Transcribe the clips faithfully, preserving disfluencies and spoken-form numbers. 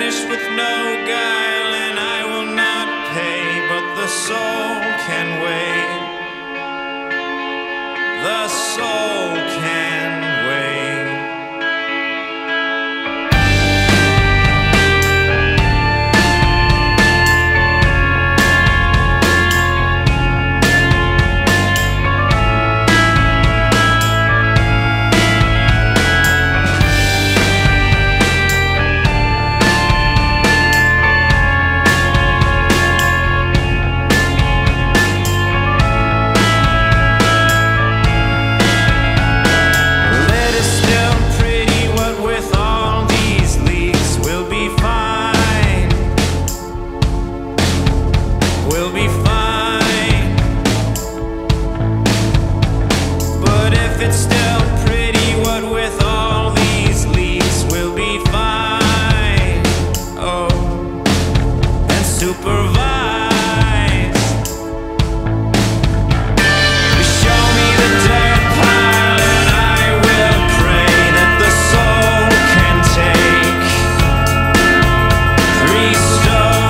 vanish with no guile, and I will not pay, but the soul can wait. The soul can wait. We'll be fine. But if it's still pretty, what with all these leaks, we'll be fine. Oh, and supervise. You show me the dirt pile, and I will pray that the soul can take three stones.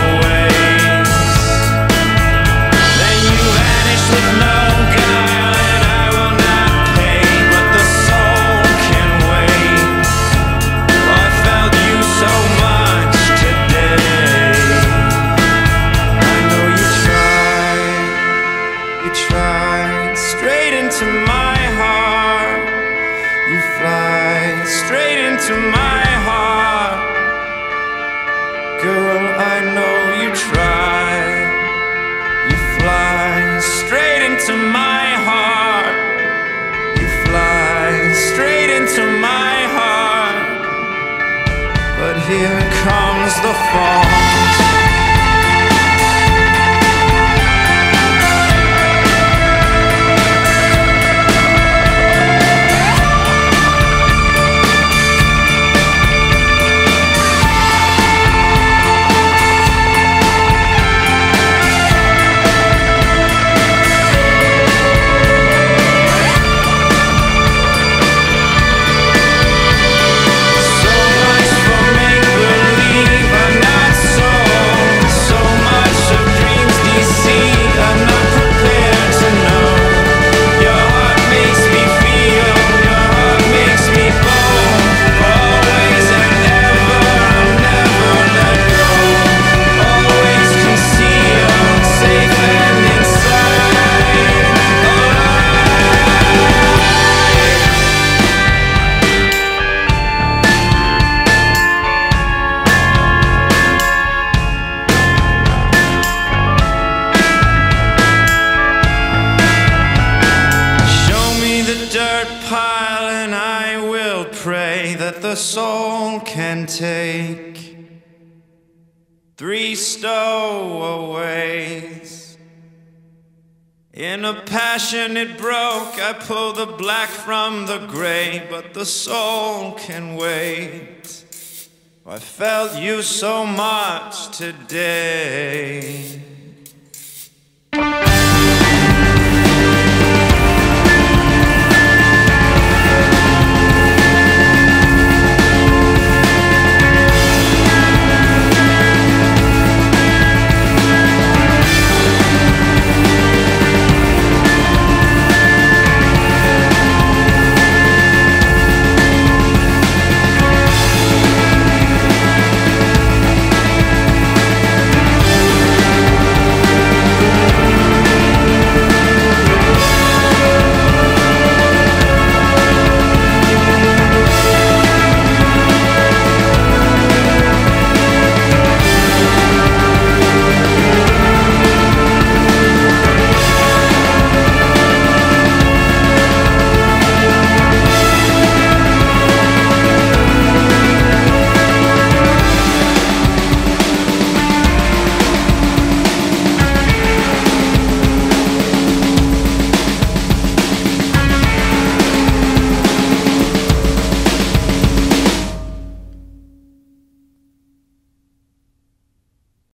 Straight into my heart, you fly straight into my heart. Girl, I know you tried. You fly straight into my heart. You fly straight into my heart. But here comes the fall. Pile, and I will pray that the soul can take three stowaways. In a passion it broke, I pulled the black from the gray, but the soul can wait. I felt you so much today.